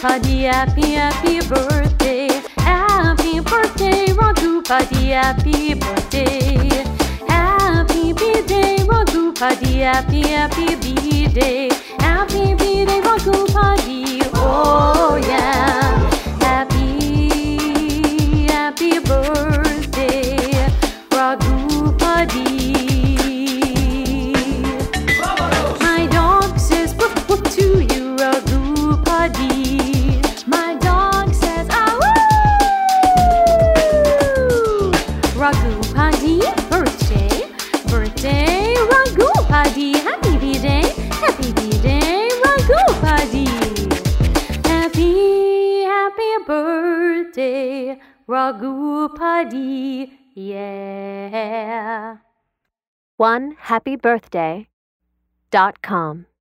Raghupati, happy, happy birthday. Happy birthday, Raghupati, happy birthday. Happy B-Day, Raghupati, happy, happy B-Day. Happy B-Day, Raghupati, oh yeah. Happy, happy birthday, Raghupati. My dog says woof woof to you, Raghupati. My dog says ah woo. Raghupati, birthday, birthday, Raghupati. Happy B-Day, Raghupati. Happy, happy birthday, Raghupati, yeah. OneHappyBirthday.com